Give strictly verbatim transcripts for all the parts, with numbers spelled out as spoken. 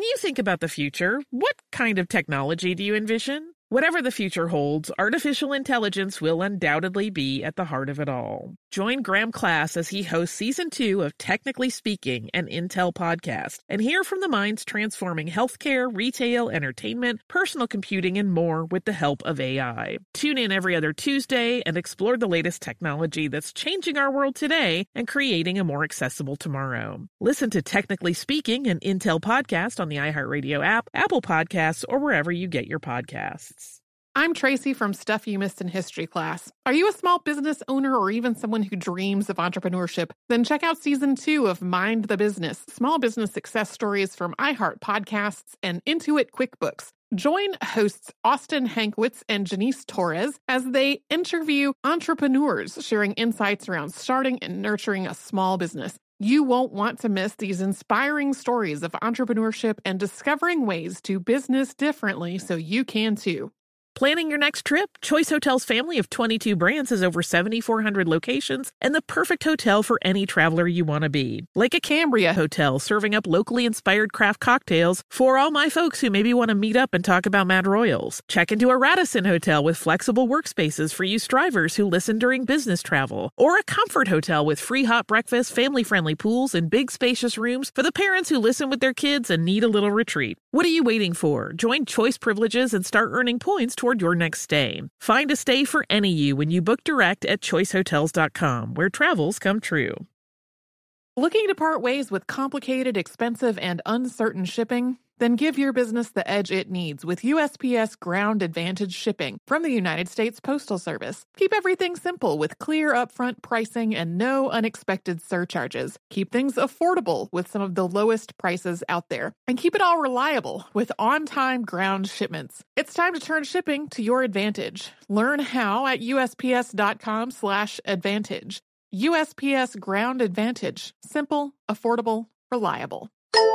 you think about the future, what kind of technology do you envision? Whatever the future holds, artificial intelligence will undoubtedly be at the heart of it all. Join Graham Class as he hosts Season two of Technically Speaking, an Intel podcast, and hear from the minds transforming healthcare, retail, entertainment, personal computing, and more with the help of A I. Tune in every other Tuesday and explore the latest technology that's changing our world today and creating a more accessible tomorrow. Listen to Technically Speaking, an Intel podcast on the iHeartRadio app, Apple Podcasts, or wherever you get your podcasts. I'm Tracy from Stuff You Missed in History Class. Are you a small business owner or even someone who dreams of entrepreneurship? Then check out Season two of Mind the Business, Small Business Success Stories from iHeart Podcasts and Intuit QuickBooks. Join hosts Austin Hankwitz and Janice Torres as they interview entrepreneurs sharing insights around starting and nurturing a small business. You won't want to miss these inspiring stories of entrepreneurship and discovering ways to business differently so you can too. Planning your next trip? Choice Hotels' family of twenty-two brands has over seven thousand four hundred locations and the perfect hotel for any traveler you want to be. Like a Cambria Hotel, serving up locally inspired craft cocktails for all my folks who maybe want to meet up and talk about Mad Royals. Check into a Radisson Hotel with flexible workspaces for you strivers who listen during business travel. Or a Comfort Hotel with free hot breakfast, family-friendly pools, and big spacious rooms for the parents who listen with their kids and need a little retreat. What are you waiting for? Join Choice Privileges and start earning points toward your next stay. Find a stay for any you when you book direct at choice hotels dot com, where travels come true. Looking to part ways with complicated, expensive, and uncertain shipping? Then give your business the edge it needs with U S P S Ground Advantage shipping from the United States Postal Service. Keep everything simple with clear upfront pricing and no unexpected surcharges. Keep things affordable with some of the lowest prices out there. And keep it all reliable with on-time ground shipments. It's time to turn shipping to your advantage. Learn how at U S P S dot com slash advantage. U S P S Ground Advantage. Simple, affordable, reliable.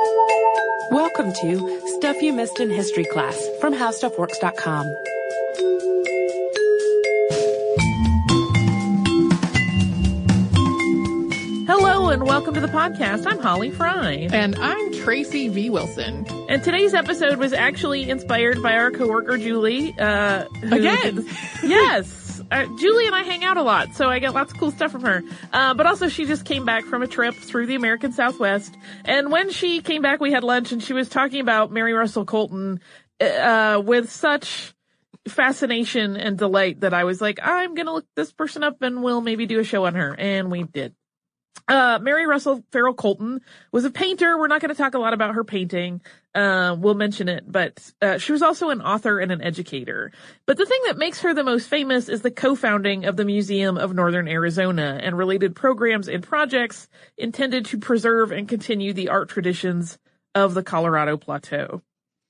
Welcome to Stuff You Missed in History Class from how stuff works dot com. Hello and welcome to the podcast. I'm Holly Fry. And I'm Tracy V. Wilson. And today's episode was actually inspired by our coworker Julie. Uh, who, Again? Yes. Uh, Julie and I hang out a lot, so I get lots of cool stuff from her. Uh, but also she just came back from a trip through the American Southwest. And when she came back, we had lunch and she was talking about Mary Russell Colton, uh, with such fascination and delight that I was like, I'm going to look this person up and we'll maybe do a show on her. And we did. Uh, Mary Russell Farrell Colton was a painter. We're not going to talk a lot about her painting. Uh, we'll mention it, but, uh, she was also an author and an educator. But the thing that makes her the most famous is the co-founding of the Museum of Northern Arizona and related programs and projects intended to preserve and continue the art traditions of the Colorado Plateau.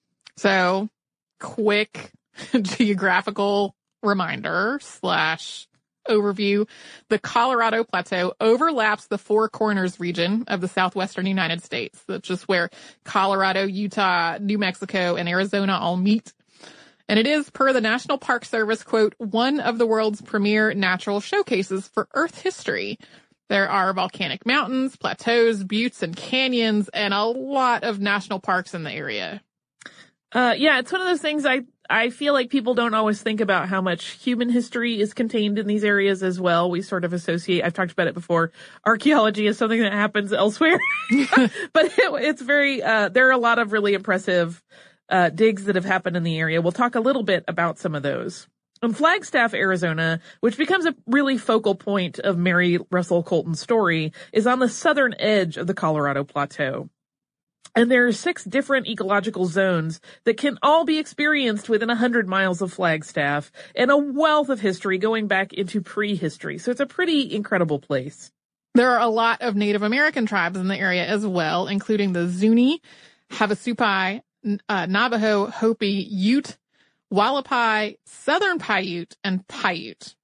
So, quick geographical reminder slash overview. The Colorado Plateau overlaps the Four Corners region of the southwestern United States. That's just where Colorado, Utah, New Mexico, and Arizona all meet. And it is, per the National Park Service, quote, one of the world's premier natural showcases for Earth history. There are volcanic mountains, plateaus, buttes, and canyons, and a lot of national parks in the area. Uh, yeah, it's one of those things I, I feel like people don't always think about how much human history is contained in these areas as well. We sort of associate, I've talked about it before, archaeology is something that happens elsewhere. But it, it's very, uh, there are a lot of really impressive, uh, digs that have happened in the area. We'll talk a little bit about some of those. In Flagstaff, Arizona, which becomes a really focal point of Mary Russell Colton's story, is on the southern edge of the Colorado Plateau. And there are six different ecological zones that can all be experienced within a hundred miles of Flagstaff and a wealth of history going back into prehistory. So it's a pretty incredible place. There are a lot of Native American tribes in the area as well, including the Zuni, Havasupai, uh, Navajo, Hopi, Ute, Wallapai, Southern Paiute, and Paiute.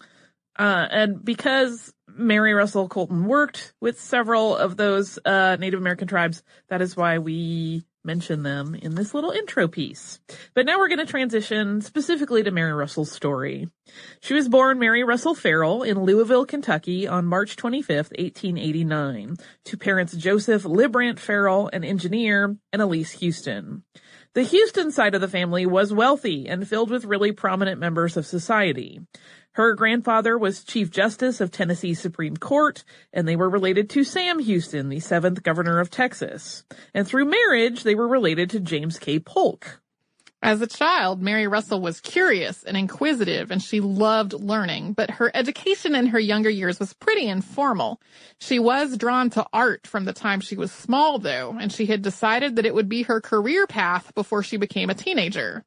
Uh, and because Mary Russell Colton worked with several of those, uh, Native American tribes, that is why we mention them in this little intro piece. But now we're going to transition specifically to Mary Russell's story. She was born Mary Russell Farrell in Louisville, Kentucky on March twenty-fifth, eighteen eighty-nine, to parents Joseph Librant Farrell, an engineer, and Elise Houston. The Houston side of the family was wealthy and filled with really prominent members of society. Her grandfather was Chief Justice of Tennessee Supreme Court, and they were related to Sam Houston, the seventh governor of Texas. And through marriage, they were related to James K. Polk. As a child, Mary Russell was curious and inquisitive, and she loved learning, but her education in her younger years was pretty informal. She was drawn to art from the time she was small, though, and she had decided that it would be her career path before she became a teenager.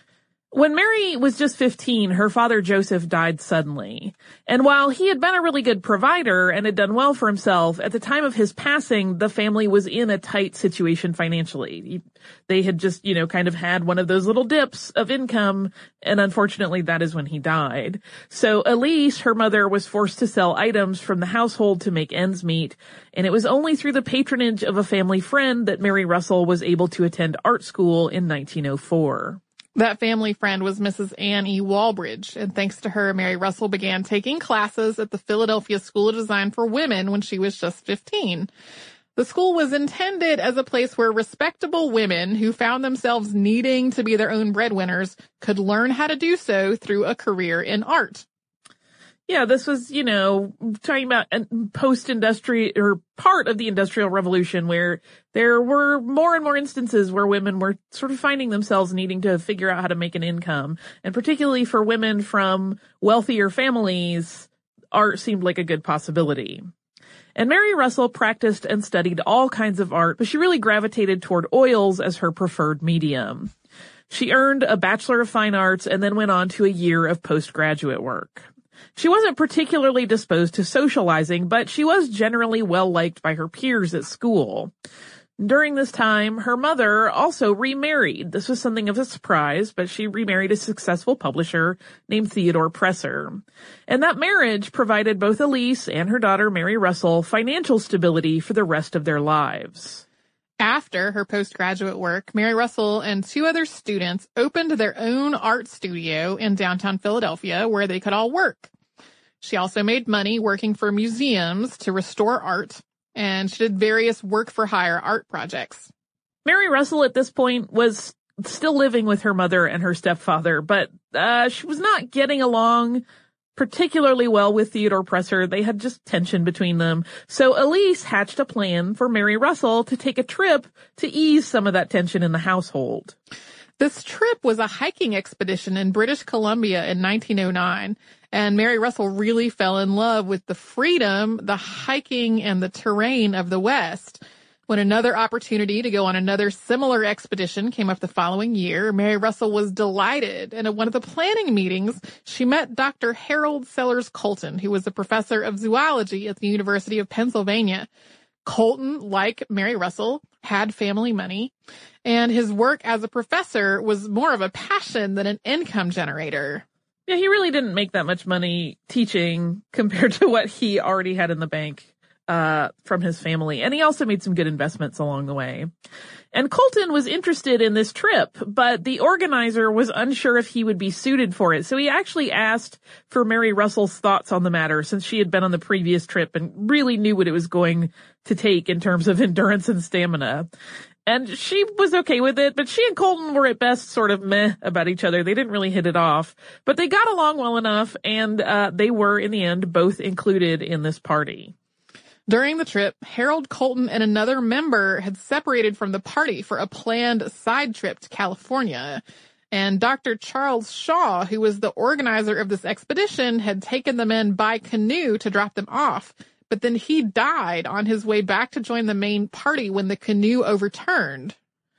When Mary was just fifteen, her father Joseph died suddenly. And while he had been a really good provider and had done well for himself, at the time of his passing, the family was in a tight situation financially. They had just, you know, kind of had one of those little dips of income, and unfortunately that is when he died. So Elise, her mother, was forced to sell items from the household to make ends meet, and it was only through the patronage of a family friend that Mary Russell was able to attend art school in nineteen oh four. That family friend was Missus Anne E. Walbridge, and thanks to her, Mary Russell began taking classes at the Philadelphia School of Design for Women when she was just fifteen. The school was intended as a place where respectable women who found themselves needing to be their own breadwinners could learn how to do so through a career in art. Yeah, this was, you know, talking about a post-industrial, or part of the Industrial Revolution, where there were more and more instances where women were sort of finding themselves needing to figure out how to make an income. And particularly for women from wealthier families, art seemed like a good possibility. And Mary Russell practiced and studied all kinds of art, but she really gravitated toward oils as her preferred medium. She earned a Bachelor of Fine Arts and then went on to a year of postgraduate work. She wasn't particularly disposed to socializing, but she was generally well-liked by her peers at school. During this time, her mother also remarried. This was something of a surprise, but she remarried a successful publisher named Theodore Presser. And that marriage provided both Elise and her daughter Mary Russell financial stability for the rest of their lives. After her postgraduate work, Mary Russell and two other students opened their own art studio in downtown Philadelphia where they could all work. She also made money working for museums to restore art, and she did various work-for-hire art projects. Mary Russell at this point was still living with her mother and her stepfather, but uh she was not getting along particularly well with Theodore Presser. They had just tension between them. So Elise hatched a plan for Mary Russell to take a trip to ease some of that tension in the household. This trip was a hiking expedition in British Columbia in nineteen oh nine, and Mary Russell really fell in love with the freedom, the hiking, and the terrain of the West. When another opportunity to go on another similar expedition came up the following year, Mary Russell was delighted, and at one of the planning meetings, she met Doctor Harold Sellers Colton, who was a professor of zoology at the University of Pennsylvania. Colton, like Mary Russell, had family money, and his work as a professor was more of a passion than an income generator. Yeah, he really didn't make that much money teaching compared to what he already had in the bank uh from his family. And he also made some good investments along the way. And Colton was interested in this trip, but the organizer was unsure if he would be suited for it. So he actually asked for Mary Russell's thoughts on the matter, since she had been on the previous trip and really knew what it was going to take in terms of endurance and stamina. And she was okay with it, but she and Colton were at best sort of meh about each other. They didn't really hit it off, but they got along well enough, and uh they were, in the end, both included in this party. During the trip, Harold Colton and another member had separated from the party for a planned side trip to California. And Doctor Charles Shaw, who was the organizer of this expedition, had taken the men by canoe to drop them off. But then he died on his way back to join the main party when the canoe overturned.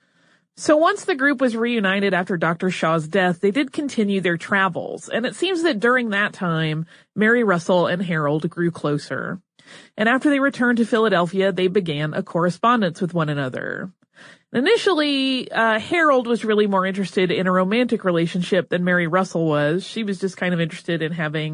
So once the group was reunited after Doctor Shaw's death, they did continue their travels. And it seems that during that time, Mary Russell and Harold grew closer. And after they returned to Philadelphia, they began a correspondence with one another. Initially, uh, Harold was really more interested in a romantic relationship than Mary Russell was. She was just kind of interested in having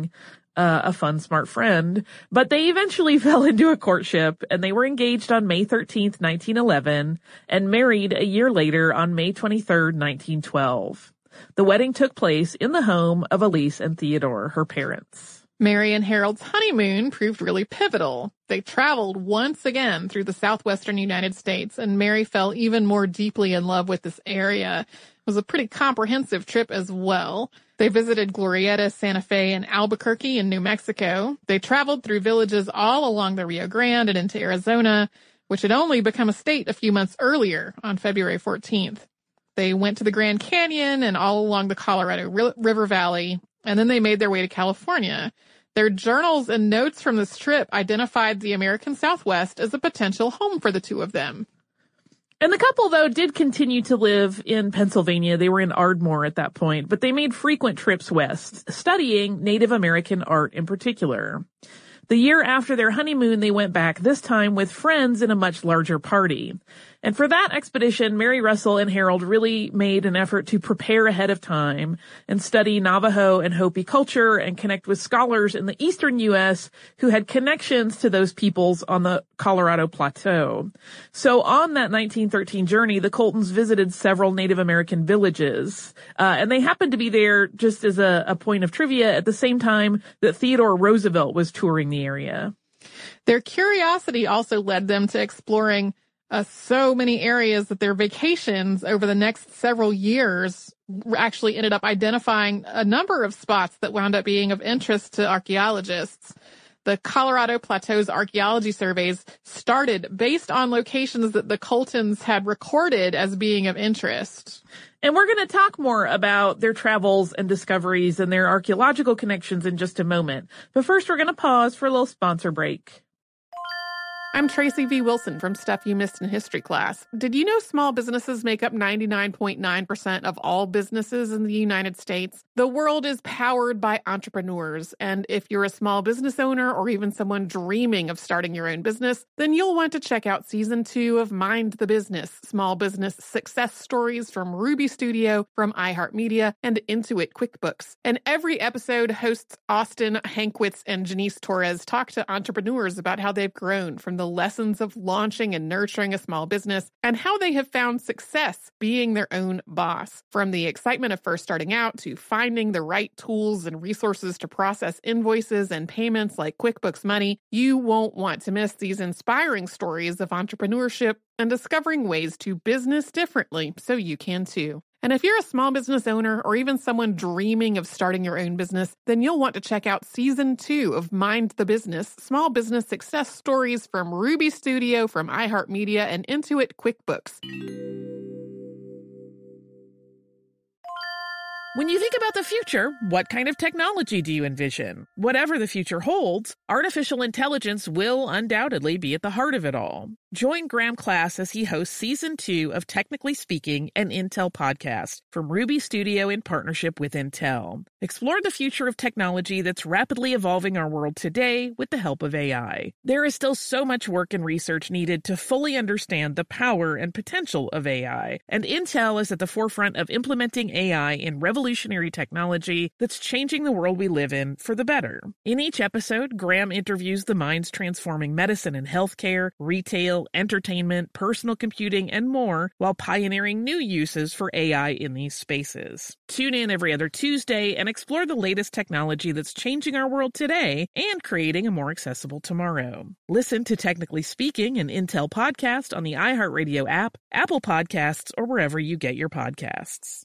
uh, a fun, smart friend. But they eventually fell into a courtship, and they were engaged on May thirteenth, nineteen eleven, and married a year later on May twenty-third, nineteen twelve. The wedding took place in the home of Elise and Theodore, her parents. Mary and Harold's honeymoon proved really pivotal. They traveled once again through the southwestern United States, and Mary fell even more deeply in love with this area. It was a pretty comprehensive trip as well. They visited Glorieta, Santa Fe, and Albuquerque in New Mexico. They traveled through villages all along the Rio Grande and into Arizona, which had only become a state a few months earlier on February fourteenth. They went to the Grand Canyon and all along the Colorado River Valley, and then they made their way to California. Their journals and notes from this trip identified the American Southwest as a potential home for the two of them. And the couple, though, did continue to live in Pennsylvania. They were in Ardmore at that point, but they made frequent trips west, studying Native American art in particular. The year after their honeymoon, they went back, this time with friends in a much larger party. And for that expedition, Mary Russell and Harold really made an effort to prepare ahead of time and study Navajo and Hopi culture and connect with scholars in the eastern U S who had connections to those peoples on the Colorado Plateau. So on that nineteen thirteen journey, the Coltons visited several Native American villages, uh, and they happened to be there, just as a, a point of trivia, at the same time that Theodore Roosevelt was touring the area. Their curiosity also led them to exploring Uh, so many areas that their vacations over the next several years actually ended up identifying a number of spots that wound up being of interest to archaeologists. The Colorado Plateau's archaeology surveys started based on locations that the Coltons had recorded as being of interest. And we're going to talk more about their travels and discoveries and their archaeological connections in just a moment. But first, we're going to pause for a little sponsor break. I'm Tracy V. Wilson from Stuff You Missed in History Class. Did you know small businesses make up ninety-nine point nine percent of all businesses in the United States? The world is powered by entrepreneurs, and if you're a small business owner or even someone dreaming of starting your own business, then you'll want to check out Season two of Mind the Business, Small Business Success Stories from Ruby Studio, from iHeartMedia, and Intuit QuickBooks. And every episode, hosts Austin Hankwitz and Janice Torres talk to entrepreneurs about how they've grown from the lessons of launching and nurturing a small business and how they have found success being their own boss. From the excitement of first starting out to finding the right tools and resources to process invoices and payments like QuickBooks Money, you won't want to miss these inspiring stories of entrepreneurship and discovering ways to business differently so you can too. And if you're a small business owner or even someone dreaming of starting your own business, then you'll want to check out Season two of Mind the Business, Small Business Success Stories from Ruby Studio, from iHeartMedia, and Intuit QuickBooks. When you think about the future, what kind of technology do you envision? Whatever the future holds, artificial intelligence will undoubtedly be at the heart of it all. Join Graham Class as he hosts Season two of Technically Speaking, an Intel podcast from Ruby Studio in partnership with Intel. Explore the future of technology that's rapidly evolving our world today with the help of A I. There is still so much work and research needed to fully understand the power and potential of A I, and Intel is at the forefront of implementing A I in revolutionary technology that's changing the world we live in for the better. In each episode, Graham interviews the minds transforming medicine and healthcare, retail, entertainment, personal computing, and more, while pioneering new uses for A I in these spaces. Tune in every other Tuesday and explore the latest technology that's changing our world today and creating a more accessible tomorrow. Listen to Technically Speaking, an Intel podcast on the iHeartRadio app, Apple Podcasts, or wherever you get your podcasts.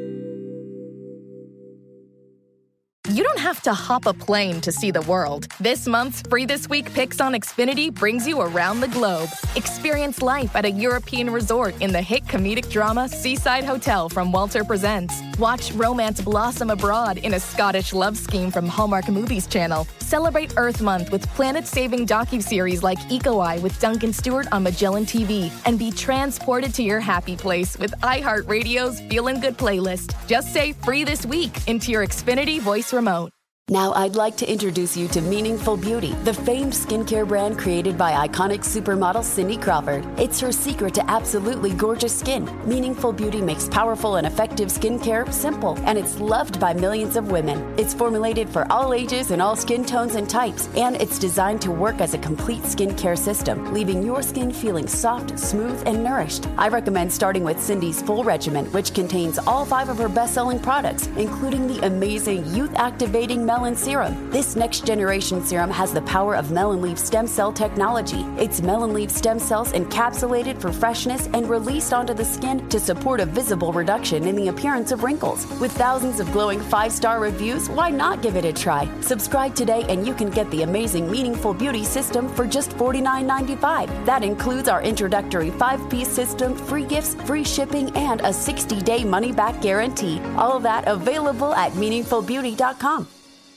You don't have to hop a plane to see the world. This month's Free This Week Picks on Xfinity brings you around the globe. Experience life at a European resort in the hit comedic drama Seaside Hotel from Walter Presents. Watch romance blossom abroad in a Scottish love scheme from Hallmark Movies Channel. Celebrate Earth Month with planet-saving docuseries like Eco Eye with Duncan Stewart on Magellan T V. And be transported to your happy place with iHeartRadio's Feelin' Good playlist. Just say Free This Week into your Xfinity voice remote. Now I'd like to introduce you to Meaningful Beauty, the famed skincare brand created by iconic supermodel Cindy Crawford. It's her secret to absolutely gorgeous skin. Meaningful Beauty makes powerful and effective skincare simple, and it's loved by millions of women. It's formulated for all ages and all skin tones and types, and it's designed to work as a complete skincare system, leaving your skin feeling soft, smooth, and nourished. I recommend starting with Cindy's full regimen, which contains all five of her best-selling products, including the amazing youth-activating Melon Serum. This next-generation serum has the power of Melon Leaf stem cell technology. It's Melon Leaf stem cells encapsulated for freshness and released onto the skin to support a visible reduction in the appearance of wrinkles. With thousands of glowing five-star reviews, why not give it a try? Subscribe today and you can get the amazing Meaningful Beauty system for just forty-nine ninety-five. That includes our introductory five-piece system, free gifts, free shipping, and a sixty-day money-back guarantee. All of that available at meaningful beauty dot com.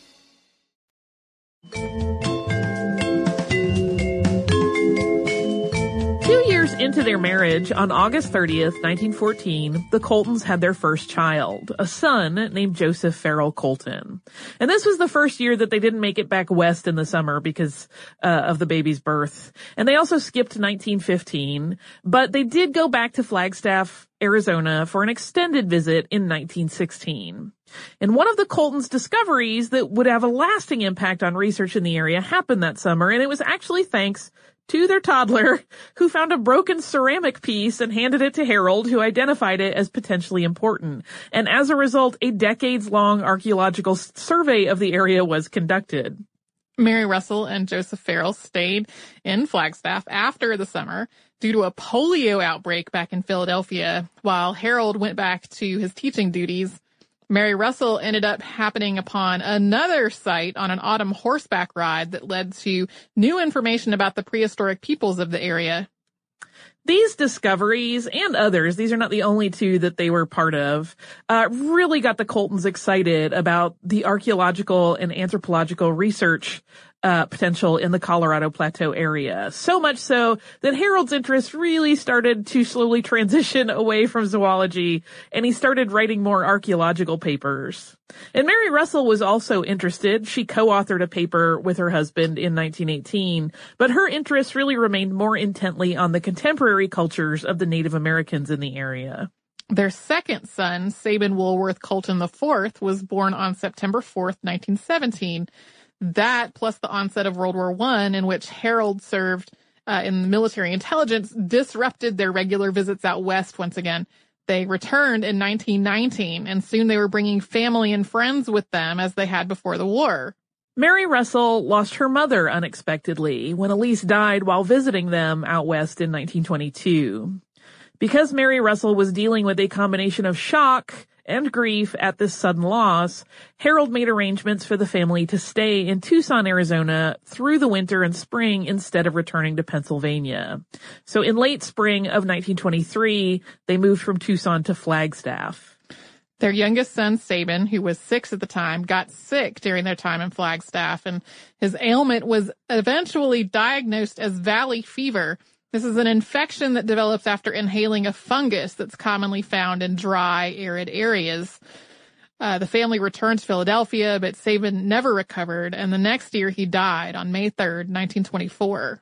Two years into their marriage, on August thirtieth, nineteen fourteen, the Coltons had their first child, a son named Joseph Farrell Colton. And this was the first year that they didn't make it back west in the summer because uh, of the baby's birth. And they also skipped nineteen fifteen, but they did go back to Flagstaff, Arizona for an extended visit in nineteen sixteen. And one of the Coltons' discoveries that would have a lasting impact on research in the area happened that summer, and it was actually thanks to their toddler, who found a broken ceramic piece and handed it to Harold, who identified it as potentially important. And as a result, a decades-long archaeological survey of the area was conducted. Mary Russell and Joseph Farrell stayed in Flagstaff after the summer due to a polio outbreak back in Philadelphia, while Harold went back to his teaching duties. Mary Russell ended up happening upon another site on an autumn horseback ride that led to new information about the prehistoric peoples of the area. These discoveries and others, these are not the only two that they were part of, uh, really got the Coltons excited about the archaeological and anthropological research uh, potential in the Colorado Plateau area. So much so that Harold's interest really started to slowly transition away from zoology, and he started writing more archaeological papers. And Mary Russell was also interested. She co-authored a paper with her husband in nineteen eighteen, but her interest really remained more intently on the contemporary cultures of the Native Americans in the area. Their second son, Sabin Woolworth Colton the fourth, was born on September fourth, nineteen seventeen. That, plus the onset of World War One, in which Harold served uh, in military intelligence, disrupted their regular visits out west once again. They returned in nineteen nineteen, and soon they were bringing family and friends with them as they had before the war. Mary Russell lost her mother unexpectedly when Elise died while visiting them out west in nineteen twenty-two. Because Mary Russell was dealing with a combination of shock and grief at this sudden loss, Harold made arrangements for the family to stay in Tucson, Arizona through the winter and spring instead of returning to Pennsylvania. So in late spring of nineteen twenty-three, they moved from Tucson to Flagstaff. Their youngest son, Sabin, who was six at the time, got sick during their time in Flagstaff, and his ailment was eventually diagnosed as valley fever. This is an infection that develops after inhaling a fungus that's commonly found in dry, arid areas. Uh, the family returned to Philadelphia, but Sabin never recovered, and the next year he died on May third, nineteen twenty-four.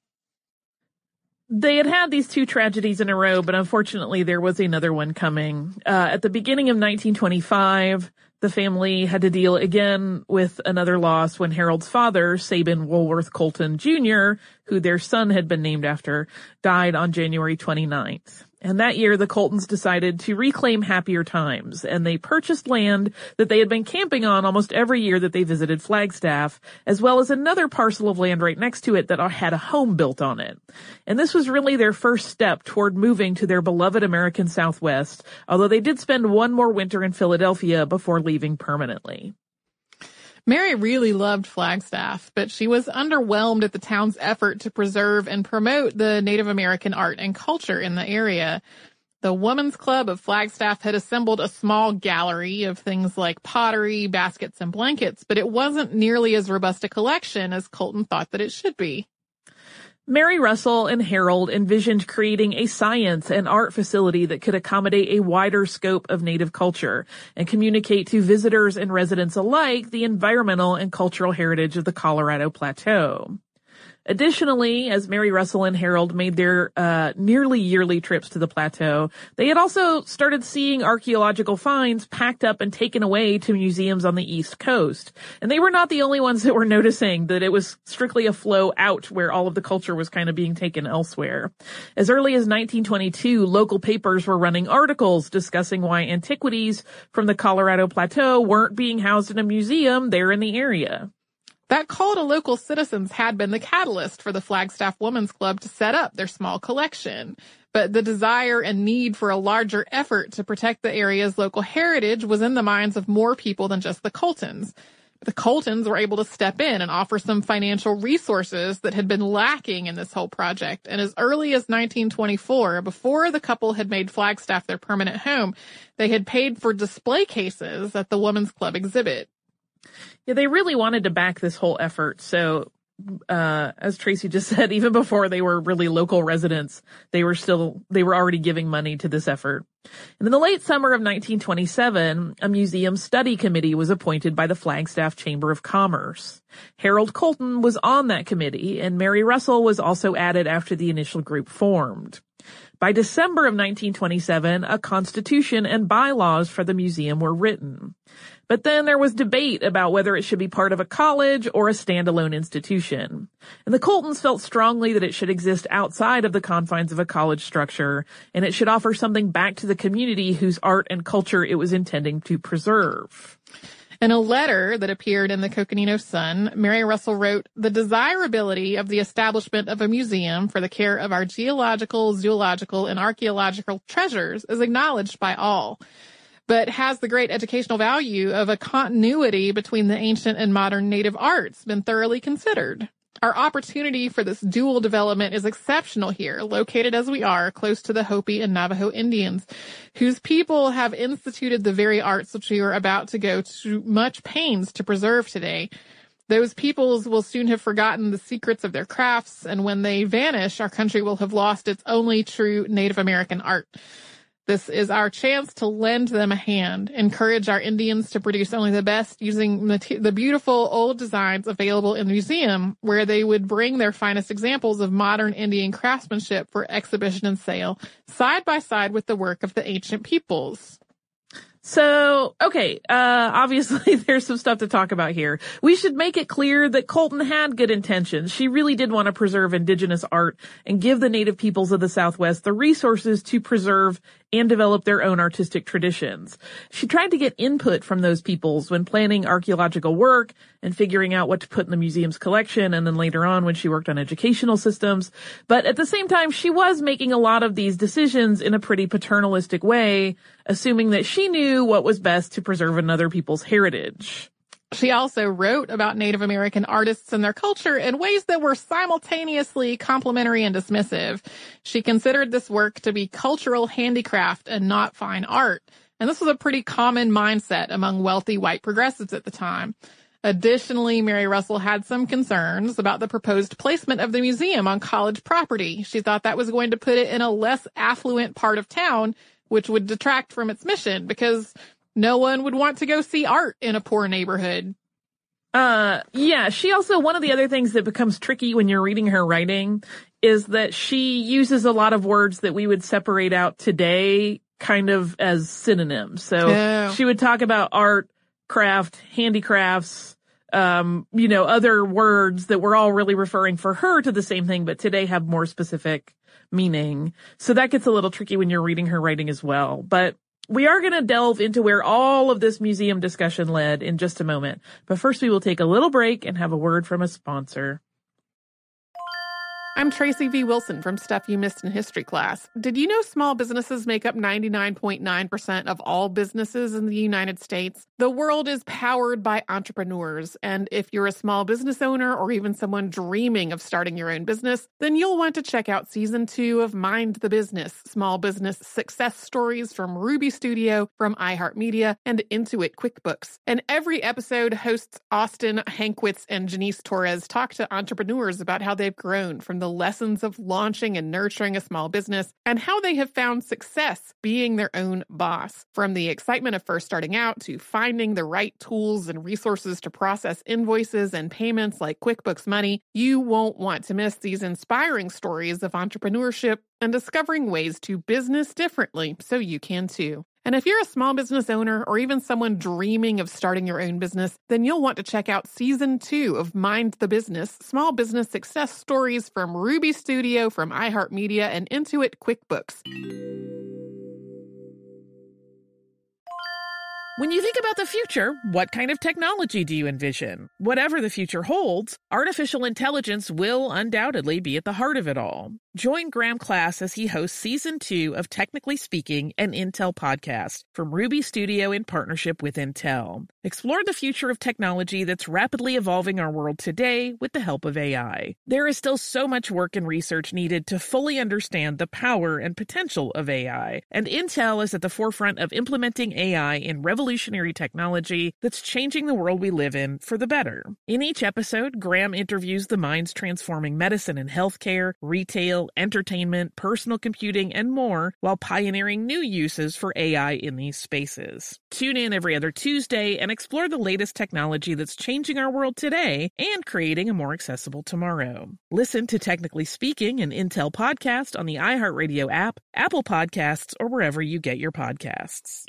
They had had these two tragedies in a row, but unfortunately there was another one coming. Uh, at the beginning of nineteen twenty-five, the family had to deal again with another loss when Harold's father, Sabin Woolworth Colton Junior, who their son had been named after, died on January twenty-ninth. And that year, the Coltons decided to reclaim happier times, and they purchased land that they had been camping on almost every year that they visited Flagstaff, as well as another parcel of land right next to it that had a home built on it. And this was really their first step toward moving to their beloved American Southwest, although they did spend one more winter in Philadelphia before leaving permanently. Mary really loved Flagstaff, but she was underwhelmed at the town's effort to preserve and promote the Native American art and culture in the area. The Women's Club of Flagstaff had assembled a small gallery of things like pottery, baskets, and blankets, but it wasn't nearly as robust a collection as Colton thought that it should be. Mary Russell and Harold envisioned creating a science and art facility that could accommodate a wider scope of Native culture and communicate to visitors and residents alike the environmental and cultural heritage of the Colorado Plateau. Additionally, as Mary Russell and Harold made their uh nearly yearly trips to the plateau, they had also started seeing archaeological finds packed up and taken away to museums on the East Coast. And they were not the only ones that were noticing that it was strictly a flow out where all of the culture was kind of being taken elsewhere. As early as nineteen twenty-two, local papers were running articles discussing why antiquities from the Colorado Plateau weren't being housed in a museum there in the area. That call to local citizens had been the catalyst for the Flagstaff Women's Club to set up their small collection. But the desire and need for a larger effort to protect the area's local heritage was in the minds of more people than just the Coltons. The Coltons were able to step in and offer some financial resources that had been lacking in this whole project. And as early as nineteen twenty-four, before the couple had made Flagstaff their permanent home, they had paid for display cases at the Women's Club exhibit. Yeah, they really wanted to back this whole effort. So, uh, as Tracy just said, even before they were really local residents, they were still, they were already giving money to this effort. And in the late summer of nineteen twenty-seven, a museum study committee was appointed by the Flagstaff Chamber of Commerce. Harold Colton was on that committee, and Mary Russell was also added after the initial group formed. By December of nineteen twenty-seven, a constitution and bylaws for the museum were written. But then there was debate about whether it should be part of a college or a standalone institution. And the Coltons felt strongly that it should exist outside of the confines of a college structure, and it should offer something back to the community whose art and culture it was intending to preserve. In a letter that appeared in the Coconino Sun, Mary Russell wrote, "The desirability of the establishment of a museum for the care of our geological, zoological, and archaeological treasures is acknowledged by all, but has the great educational value of a continuity between the ancient and modern native arts been thoroughly considered? Our opportunity for this dual development is exceptional here, located as we are close to the Hopi and Navajo Indians, whose people have instituted the very arts which we are about to go to much pains to preserve today. Those peoples will soon have forgotten the secrets of their crafts, and when they vanish, our country will have lost its only true Native American art. This is our chance to lend them a hand, encourage our Indians to produce only the best using the beautiful old designs available in the museum, where they would bring their finest examples of modern Indian craftsmanship for exhibition and sale, side by side with the work of the ancient peoples." So, okay, uh, obviously there's some stuff to talk about here. We should make it clear that Colton had good intentions. She really did want to preserve indigenous art and give the native peoples of the Southwest the resources to preserve and develop their own artistic traditions. She tried to get input from those peoples when planning archaeological work and figuring out what to put in the museum's collection, and then later on when she worked on educational systems. But at the same time, she was making a lot of these decisions in a pretty paternalistic way, assuming that she knew what was best to preserve another people's heritage. She also wrote about Native American artists and their culture in ways that were simultaneously complimentary and dismissive. She considered this work to be cultural handicraft and not fine art. And this was a pretty common mindset among wealthy white progressives at the time. Additionally, Mary Russell had some concerns about the proposed placement of the museum on college property. She thought that was going to put it in a less affluent part of town, which would detract from its mission, because no one would want to go see art in a poor neighborhood. Uh, yeah, she also, one of the other things that becomes tricky when you're reading her writing is that she uses a lot of words that we would separate out today kind of as synonyms. So yeah. She would talk about art, craft, handicrafts, um, you know, other words that were all really referring for her to the same thing, but today have more specific meaning. So that gets a little tricky when you're reading her writing as well. But we are going to delve into where all of this museum discussion led in just a moment. But first we will take a little break and have a word from a sponsor. I'm Tracy V. Wilson from Stuff You Missed in History Class. Did you know small businesses make up ninety-nine point nine percent of all businesses in the United States? The world is powered by entrepreneurs, and if you're a small business owner or even someone dreaming of starting your own business, then you'll want to check out Season two of Mind the Business, Small Business Success Stories from Ruby Studio, from iHeartMedia, and Intuit QuickBooks. And every episode, hosts Austin Hankwitz and Janice Torres talk to entrepreneurs about how they've grown from the lessons of launching and nurturing a small business and how they have found success being their own boss. From the excitement of first starting out to finding the right tools and resources to process invoices and payments like QuickBooks Money, you won't want to miss these inspiring stories of entrepreneurship and discovering ways to business differently so you can too. And if you're a small business owner or even someone dreaming of starting your own business, then you'll want to check out season two of Mind the Business, Small Business Success Stories from Ruby Studio, from iHeartMedia, and Intuit QuickBooks. When you think about the future, what kind of technology do you envision? Whatever the future holds, artificial intelligence will undoubtedly be at the heart of it all. Join Graham Class as he hosts Season two of Technically Speaking, an Intel podcast from Ruby Studio in partnership with Intel. Explore the future of technology that's rapidly evolving our world today with the help of A I. There is still so much work and research needed to fully understand the power and potential of A I, and Intel is at the forefront of implementing A I in revolutionary technology that's changing the world we live in for the better. In each episode, Graham interviews the minds transforming medicine and healthcare, retail, entertainment, personal computing, and more, while pioneering new uses for A I in these spaces. Tune in every other Tuesday and explore the latest technology that's changing our world today and creating a more accessible tomorrow. Listen to Technically Speaking, an Intel podcast on the iHeartRadio app, Apple Podcasts, or wherever you get your podcasts.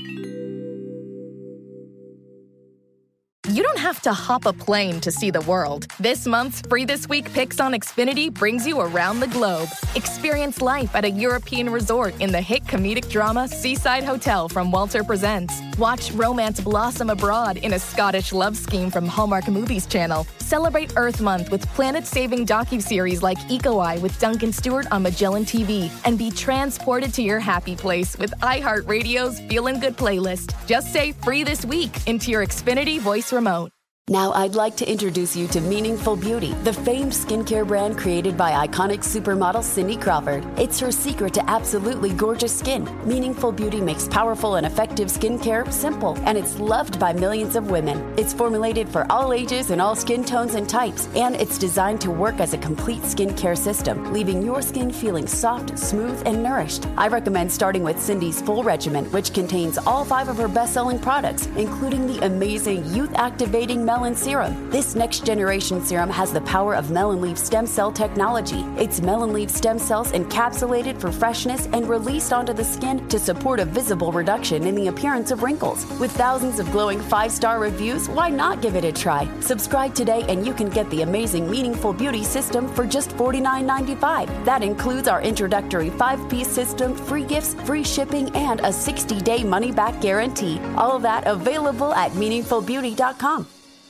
You don't have to hop a plane to see the world. This month's Free This Week Picks on Xfinity brings you around the globe. Experience life at a European resort in the hit comedic drama Seaside Hotel from Walter Presents. Watch romance blossom abroad in a Scottish love scheme from Hallmark Movies Channel. Celebrate Earth Month with planet-saving docuseries like Eco Eye with Duncan Stewart on Magellan T V. And be transported to your happy place with iHeartRadio's Feelin' Good playlist. Just say Free This Week into your Xfinity voice remote. Now I'd like to introduce you to Meaningful Beauty, the famed skincare brand created by iconic supermodel Cindy Crawford. It's her secret to absolutely gorgeous skin. Meaningful Beauty makes powerful and effective skincare simple, and it's loved by millions of women. It's formulated for all ages and all skin tones and types, and it's designed to work as a complete skincare system, leaving your skin feeling soft, smooth, and nourished. I recommend starting with Cindy's full regimen, which contains all five of her best-selling products, including the amazing youth-activating Melon Serum. This next generation serum has the power of melon leaf stem cell technology. It's melon leaf stem cells encapsulated for freshness and released onto the skin to support a visible reduction in the appearance of wrinkles. With thousands of glowing five-star reviews, why not give it a try? Subscribe today and you can get the amazing Meaningful Beauty system for just forty-nine ninety-five. That includes our introductory five-piece system, free gifts, free shipping, and a sixty-day money-back guarantee. All of that available at meaningful beauty dot com.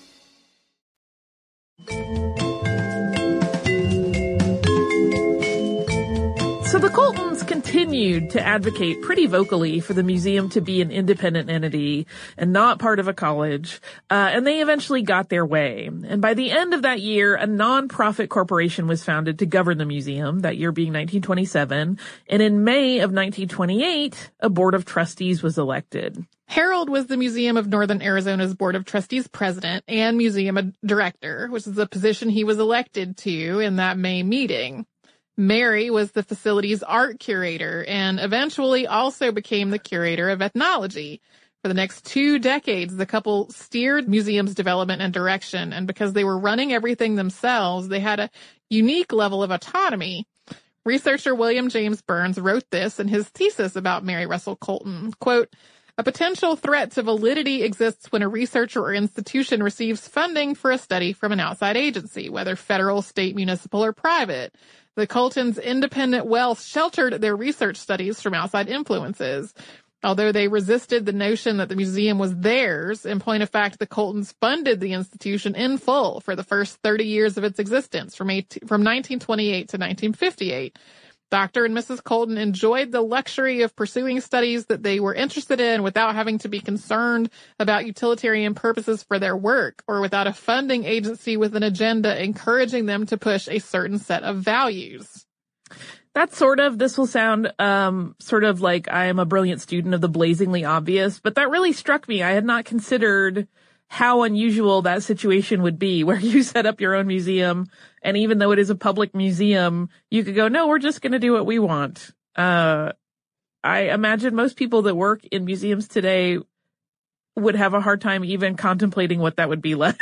So the Coltons continued to advocate pretty vocally for the museum to be an independent entity and not part of a college, uh, and they eventually got their way. And by the end of that year, a nonprofit corporation was founded to govern the museum, that year being nineteen twenty-seven, and in May of nineteen twenty-eight, a board of trustees was elected. Harold was the Museum of Northern Arizona's Board of Trustees president and museum director, which is the position he was elected to in that May meeting. Mary was the facility's art curator and eventually also became the curator of ethnology. For the next two decades, the couple steered museum's development and direction, and because they were running everything themselves, they had a unique level of autonomy. Researcher William James Burns wrote this in his thesis about Mary Russell Colton, quote, "A potential threat to validity exists when a researcher or institution receives funding for a study from an outside agency, whether federal, state, municipal, or private. The Coltons' independent wealth sheltered their research studies from outside influences. Although they resisted the notion that the museum was theirs, in point of fact, the Coltons funded the institution in full for the first thirty years of its existence, from, eighteen, from nineteen twenty-eight to nineteen fifty-eight. Doctor and Missus Colton enjoyed the luxury of pursuing studies that they were interested in without having to be concerned about utilitarian purposes for their work, or without a funding agency with an agenda encouraging them to push a certain set of values." That's sort of, this will sound um sort of like I am a brilliant student of the blazingly obvious, but that really struck me. I had not considered how unusual that situation would be where you set up your own museum, and even though it is a public museum, you could go, no, we're just going to do what we want. Uh, I imagine most people that work in museums today would have a hard time even contemplating what that would be like.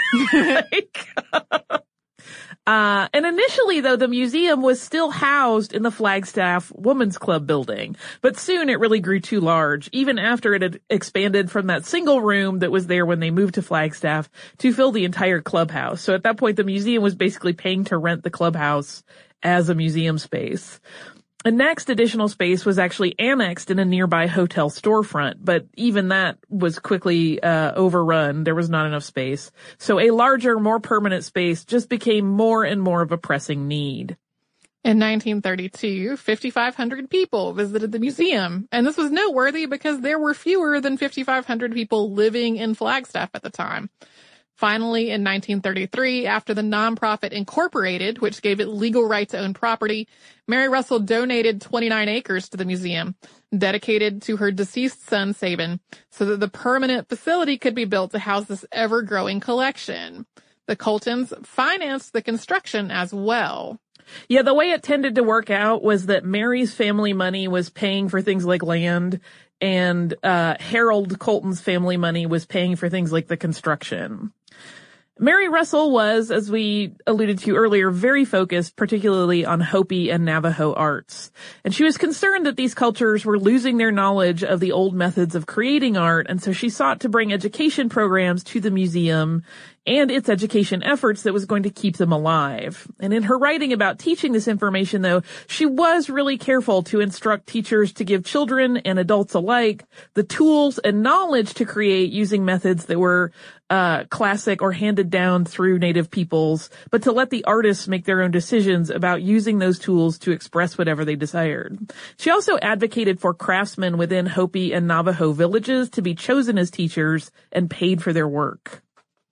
Uh, and initially, though, the museum was still housed in the Flagstaff Women's Club building, but soon it really grew too large, even after it had expanded from that single room that was there when they moved to Flagstaff to fill the entire clubhouse. So at that point, the museum was basically paying to rent the clubhouse as a museum space. The next additional space was actually annexed in a nearby hotel storefront, but even that was quickly uh overrun. There was not enough space. So a larger, more permanent space just became more and more of a pressing need. In nineteen thirty-two, fifty-five hundred people visited the museum, and this was noteworthy because there were fewer than fifty-five hundred people living in Flagstaff at the time. Finally, in nineteen thirty-three, after the nonprofit incorporated, which gave it legal right to own property, Mary Russell donated twenty-nine acres to the museum, dedicated to her deceased son, Sabin, so that the permanent facility could be built to house this ever-growing collection. The Coltons financed the construction as well. Yeah, the way it tended to work out was that Mary's family money was paying for things like land, and uh Harold Colton's family money was paying for things like the construction. Mary Russell was, as we alluded to earlier, very focused, particularly on Hopi and Navajo arts. And she was concerned that these cultures were losing their knowledge of the old methods of creating art, and so she sought to bring education programs to the museum and its education efforts that was going to keep them alive. And in her writing about teaching this information, though, she was really careful to instruct teachers to give children and adults alike the tools and knowledge to create using methods that were uh classic or handed down through Native peoples, but to let the artists make their own decisions about using those tools to express whatever they desired. She also advocated for craftsmen within Hopi and Navajo villages to be chosen as teachers and paid for their work.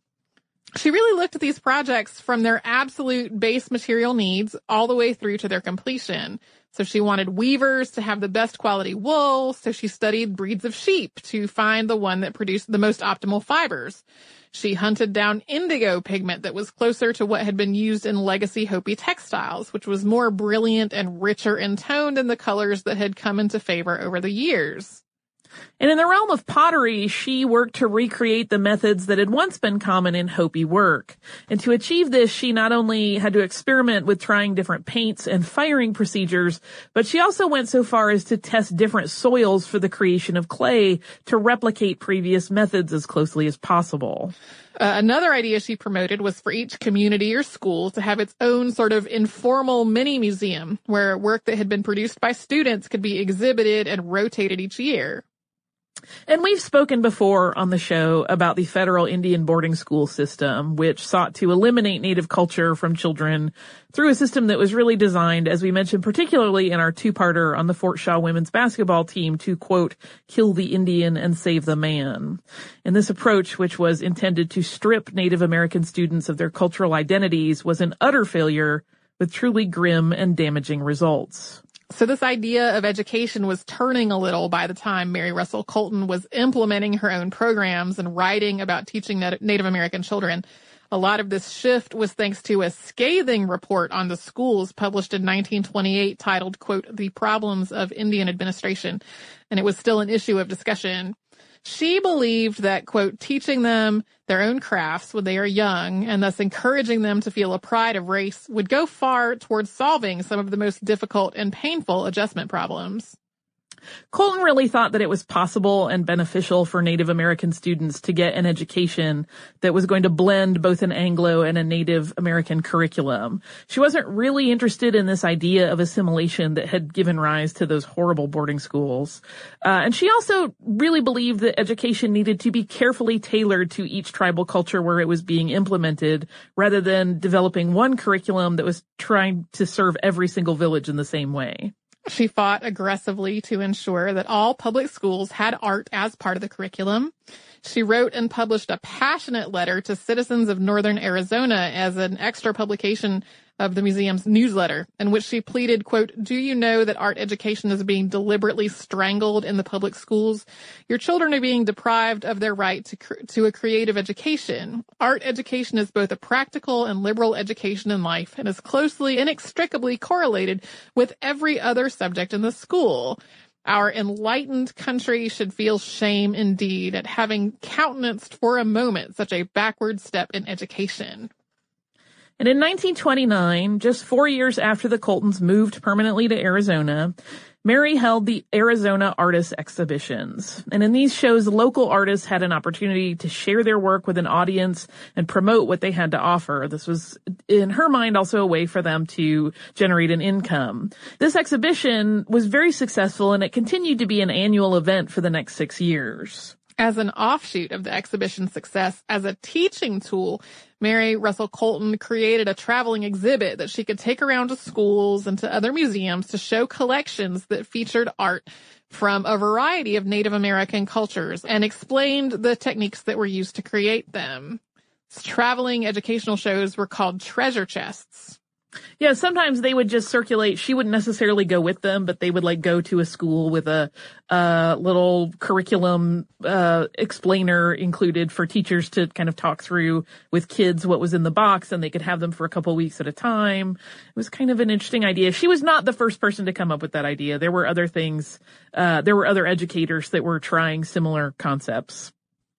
She really looked at these projects from their absolute base material needs all the way through to their completion. So she wanted weavers to have the best quality wool, so she studied breeds of sheep to find the one that produced the most optimal fibers. She hunted down indigo pigment that was closer to what had been used in legacy Hopi textiles, which was more brilliant and richer in tone than the colors that had come into favor over the years. And in the realm of pottery, she worked to recreate the methods that had once been common in Hopi work. And to achieve this, she not only had to experiment with trying different paints and firing procedures, but she also went so far as to test different soils for the creation of clay to replicate previous methods as closely as possible. Uh, another idea she promoted was for each community or school to have its own sort of informal mini museum where work that had been produced by students could be exhibited and rotated each year. And we've spoken before on the show about the federal Indian boarding school system, which sought to eliminate Native culture from children through a system that was really designed, as we mentioned, particularly in our two-parter on the Fort Shaw women's basketball team, to, quote, kill the Indian and save the man. And this approach, which was intended to strip Native American students of their cultural identities, was an utter failure with truly grim and damaging results. So this idea of education was turning a little by the time Mary Russell Colton was implementing her own programs and writing about teaching Native American children. A lot of this shift was thanks to a scathing report on the schools published in nineteen twenty-eight titled, quote, The Problems of Indian Administration. And it was still an issue of discussion. She believed that, quote, teaching them their own crafts when they are young and thus encouraging them to feel a pride of race would go far towards solving some of the most difficult and painful adjustment problems. Colton really thought that it was possible and beneficial for Native American students to get an education that was going to blend both an Anglo and a Native American curriculum. She wasn't really interested in this idea of assimilation that had given rise to those horrible boarding schools. Uh, and she also really believed that education needed to be carefully tailored to each tribal culture where it was being implemented, rather than developing one curriculum that was trying to serve every single village in the same way. She fought aggressively to ensure that all public schools had art as part of the curriculum. She wrote and published a passionate letter to citizens of northern Arizona as an extra publication of the museum's newsletter, in which she pleaded, quote, "Do you know that art education is being deliberately strangled in the public schools? Your children are being deprived of their right to cr- to a creative education. Art education is both a practical and liberal education in life and is closely, inextricably correlated with every other subject in the school. Our enlightened country should feel shame indeed at having countenanced for a moment such a backward step in education." And in nineteen twenty-nine, just four years after the Coltons moved permanently to Arizona, Mary held the Arizona Artists Exhibitions. And in these shows, local artists had an opportunity to share their work with an audience and promote what they had to offer. This was, in her mind, also a way for them to generate an income. This exhibition was very successful, and it continued to be an annual event for the next six years. As an offshoot of the exhibition's success as a teaching tool, Mary Russell Colton created a traveling exhibit that she could take around to schools and to other museums to show collections that featured art from a variety of Native American cultures and explained the techniques that were used to create them. Traveling educational shows were called treasure chests. Yeah, sometimes they would just circulate. She wouldn't necessarily go with them, but they would like go to a school with a uh little curriculum uh explainer included for teachers to kind of talk through with kids what was in the box, and they could have them for a couple of weeks at a time. It was kind of an interesting idea. She was not the first person to come up with that idea. There were other things, uh there were other educators that were trying similar concepts.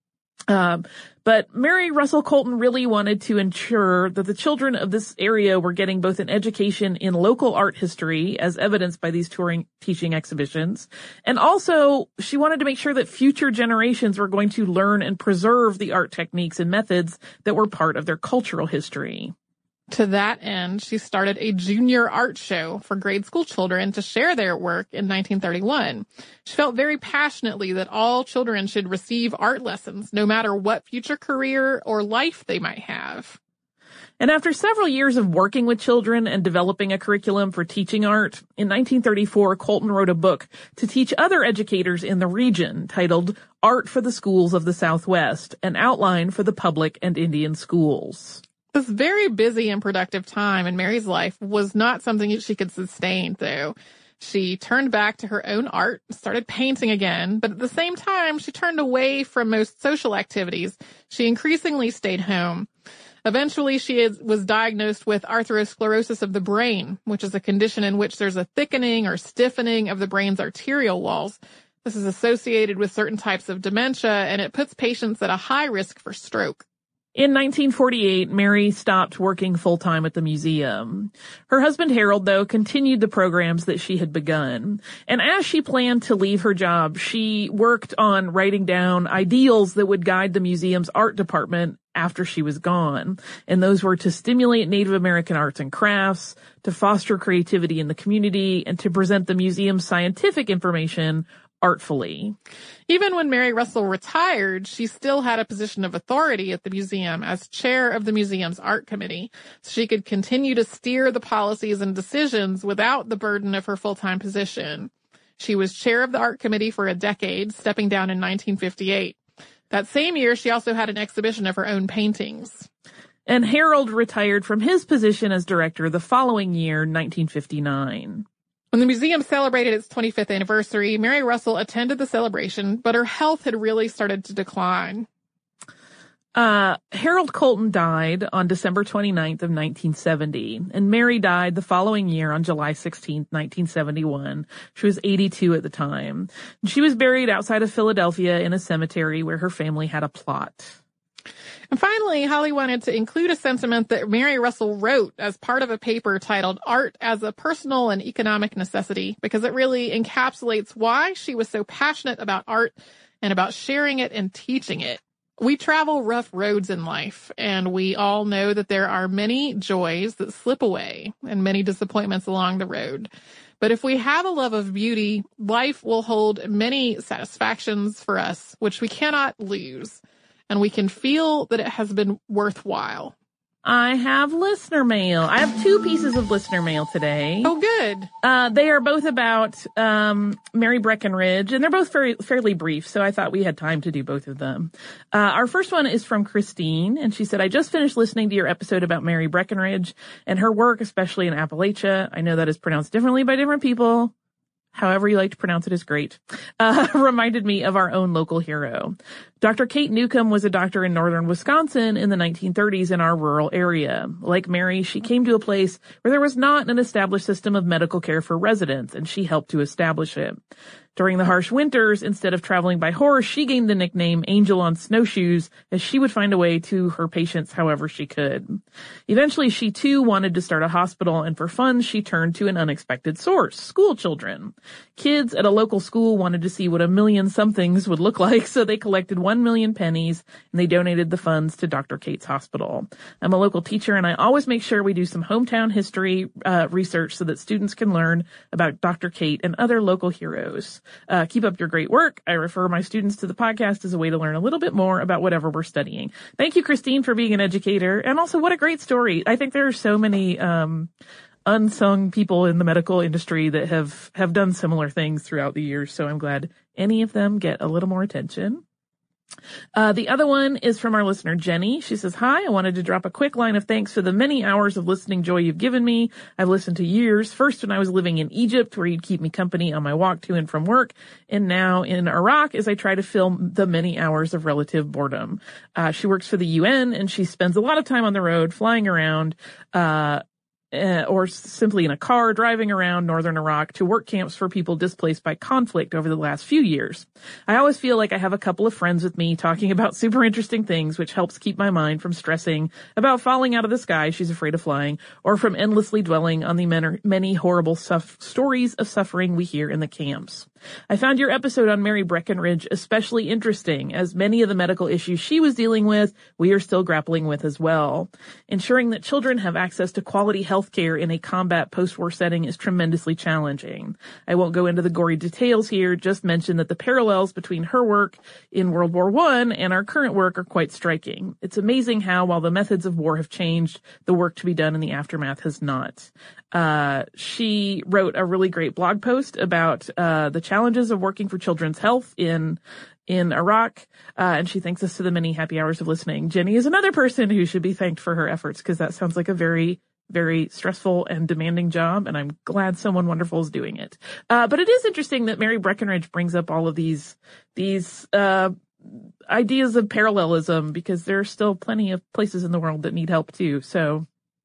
Um, but Mary Russell Colton really wanted to ensure that the children of this area were getting both an education in local art history, as evidenced by these touring teaching exhibitions, and also she wanted to make sure that future generations were going to learn and preserve the art techniques and methods that were part of their cultural history. To that end, she started a junior art show for grade school children to share their work in nineteen thirty-one. She felt very passionately that all children should receive art lessons, no matter what future career or life they might have. And after several years of working with children and developing a curriculum for teaching art, in nineteen thirty-four, Colton wrote a book to teach other educators in the region titled Art for the Schools of the Southwest, an outline for the public and Indian schools. This very busy and productive time in Mary's life was not something that she could sustain, though. She turned back to her own art, started painting again, but at the same time, she turned away from most social activities. She increasingly stayed home. Eventually, she is, was diagnosed with atherosclerosis of the brain, which is a condition in which there's a thickening or stiffening of the brain's arterial walls. This is associated with certain types of dementia, and it puts patients at a high risk for stroke. In nineteen forty-eight, Mary stopped working full-time at the museum. Her husband, Harold, though, continued the programs that she had begun. And as she planned to leave her job, she worked on writing down ideals that would guide the museum's art department after she was gone. And those were to stimulate Native American arts and crafts, to foster creativity in the community, and to present the museum's scientific information artfully. Even when Mary Russell retired, she still had a position of authority at the museum as chair of the museum's art committee. So she could continue to steer the policies and decisions without the burden of her full-time position. She was chair of the art committee for a decade, stepping down in nineteen fifty-eight. That same year, she also had an exhibition of her own paintings. And Harold retired from his position as director the following year, nineteen fifty-nine. When the museum celebrated its twenty-fifth anniversary, Mary Russell attended the celebration, but her health had really started to decline. Uh, Harold Colton died on December twenty-ninth of nineteen seventy, and Mary died the following year on July sixteenth, nineteen seventy-one. She was eighty-two at the time. She was buried outside of Philadelphia in a cemetery where her family had a plot. And finally, Holly wanted to include a sentiment that Mary Russell wrote as part of a paper titled Art as a Personal and Economic Necessity, because it really encapsulates why she was so passionate about art and about sharing it and teaching it. We travel rough roads in life, and we all know that there are many joys that slip away and many disappointments along the road. But if we have a love of beauty, life will hold many satisfactions for us, which we cannot lose. And we can feel that it has been worthwhile. I have listener mail. I have two pieces of listener mail today. Oh, good. Uh, they are both about um, Mary Breckinridge, and they're both very, fairly brief, so I thought we had time to do both of them. Uh, our first one is from Christine, and she said, I just finished listening to your episode about Mary Breckinridge and her work, especially in Appalachia. I know that is pronounced differently by different people. However you like to pronounce it is great. Uh, reminded me of our own local hero. Doctor Kate Newcomb was a doctor in northern Wisconsin in the nineteen thirties in our rural area. Like Mary, she came to a place where there was not an established system of medical care for residents, and she helped to establish it. During the harsh winters, instead of traveling by horse, she gained the nickname Angel on Snowshoes, as she would find a way to her patients however she could. Eventually, she too wanted to start a hospital, and for funds, she turned to an unexpected source, school children. Kids at a local school wanted to see what a million somethings would look like, so they collected one million pennies, and they donated the funds to Doctor Kate's hospital. I'm a local teacher, and I always make sure we do some hometown history uh, research so that students can learn about Doctor Kate and other local heroes. Uh, keep up your great work. I refer my students to the podcast as a way to learn a little bit more about whatever we're studying. Thank you, Christine, for being an educator. And also, what a great story. I think there are so many um unsung people in the medical industry that have, have done similar things throughout the years. So I'm glad any of them get a little more attention. Uh, the other one is from our listener, Jenny. She says, hi, I wanted to drop a quick line of thanks for the many hours of listening joy you've given me. I've listened to years, first when I was living in Egypt, where you'd keep me company on my walk to and from work, and now in Iraq as I try to fill the many hours of relative boredom. Uh, she works for the U N, and she spends a lot of time on the road, flying around, uh, Uh, or simply in a car driving around northern Iraq to work camps for people displaced by conflict over the last few years. I always feel like I have a couple of friends with me talking about super interesting things, which helps keep my mind from stressing about falling out of the sky, she's afraid of flying, or from endlessly dwelling on the many, many horrible suff- stories of suffering we hear in the camps. I found your episode on Mary Breckinridge especially interesting, as many of the medical issues she was dealing with, we are still grappling with as well. Ensuring that children have access to quality health care in a combat post-war setting is tremendously challenging. I won't go into the gory details here, just mention that the parallels between her work in World War One and our current work are quite striking. It's amazing how, while the methods of war have changed, the work to be done in the aftermath has not. Uh, she wrote a really great blog post about uh, the challenges of working for children's health in in Iraq, uh, and she thanks us to the many happy hours of listening. Jenny is another person who should be thanked for her efforts, because that sounds like a very very stressful and demanding job, and I'm glad someone wonderful is doing it. Uh, but it is interesting that Mary Breckinridge brings up all of these, these, uh, ideas of parallelism, because there are still plenty of places in the world that need help too. So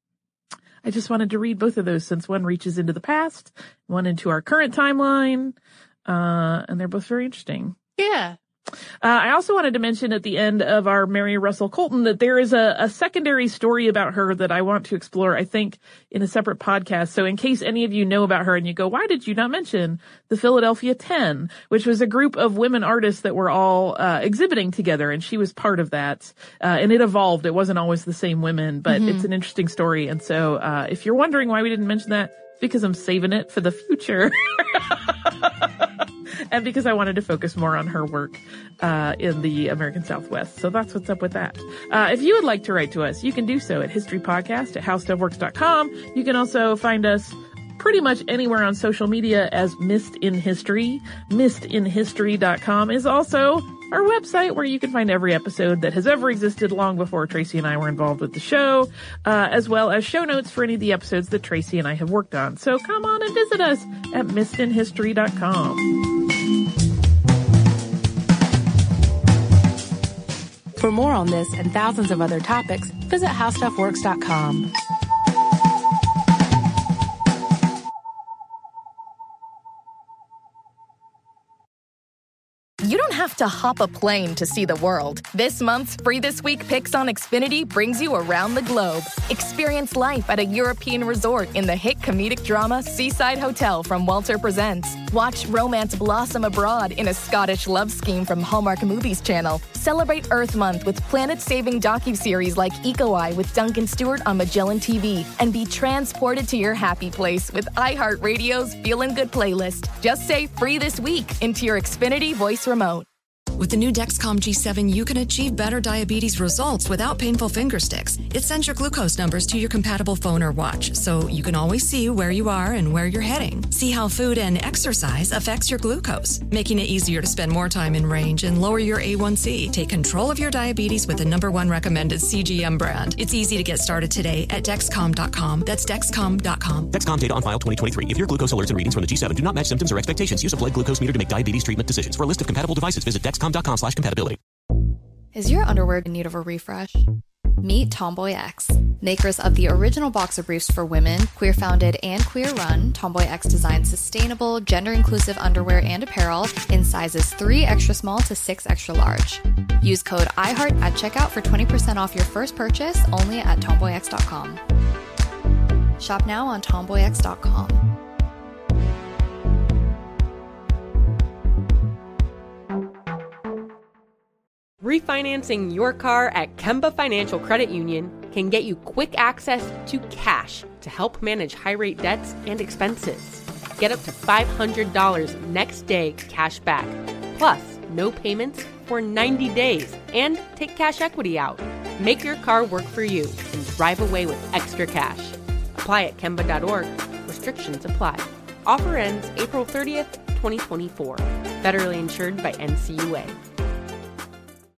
I just wanted to read both of those, since one reaches into the past, one into our current timeline, uh, and they're both very interesting. Yeah. Uh, I also wanted to mention at the end of our Mary Russell Colton that there is a, a secondary story about her that I want to explore, I think, in a separate podcast. So in case any of you know about her and you go, why did you not mention the Philadelphia Ten, which was a group of women artists that were all uh, exhibiting together, and she was part of that. Uh, and it evolved. It wasn't always the same women, but mm-hmm. It's an interesting story. And so uh, if you're wondering why we didn't mention that, it's because I'm saving it for the future. And because I wanted to focus more on her work uh in the American Southwest. So that's what's up with that. Uh if you would like to write to us, you can do so at historypodcast at howstuffworks dot com. You can also find us pretty much anywhere on social media as Missed in History. missed in history dot com is also our website, where you can find every episode that has ever existed long before Tracy and I were involved with the show, uh, as well as show notes for any of the episodes that Tracy and I have worked on. So come on and visit us at missed in history dot com. For more on this and thousands of other topics, visit how stuff works dot com. You don't have to hop a plane to see the world. This month's Free This Week Picks on Xfinity brings you around the globe. Experience life at a European resort in the hit comedic drama Seaside Hotel from Walter Presents. Watch romance blossom abroad in a Scottish love scheme from Hallmark Movies Channel. Celebrate Earth Month with planet-saving docuseries like Eco-Eye with Duncan Stewart on Magellan T V. And be transported to your happy place with iHeartRadio's Feelin' Good playlist. Just say Free This Week into your Xfinity voice remote. With the new Dexcom G seven, you can achieve better diabetes results without painful finger sticks. It sends your glucose numbers to your compatible phone or watch, so you can always see where you are and where you're heading. See how food and exercise affects your glucose, making it easier to spend more time in range and lower your A one C. Take control of your diabetes with the number one recommended C G M brand. It's easy to get started today at Dexcom dot com. That's Dexcom dot com. Dexcom data on file twenty twenty-three. If your glucose alerts and readings from the G seven do not match symptoms or expectations, use a blood glucose meter to make diabetes treatment decisions. For a list of compatible devices, visit Dexcom dot com slash compatibility. Is your underwear in need of a refresh? Meet Tomboy X, makers of the original boxer briefs for women, queer-founded and queer-run. Tomboy X designs sustainable, gender-inclusive underwear and apparel in sizes three extra small to six extra large. Use code iHeart at checkout for twenty percent off your first purchase only at tomboy x dot com. Shop now on tomboy x dot com. Refinancing your car at Kemba Financial Credit Union can get you quick access to cash to help manage high-rate debts and expenses. Get up to five hundred dollars next day cash back, plus no payments for ninety days, and take cash equity out. Make your car work for you and drive away with extra cash. Apply at Kemba dot org. Restrictions apply. Offer ends April thirtieth, twenty twenty-four. Federally insured by N C U A.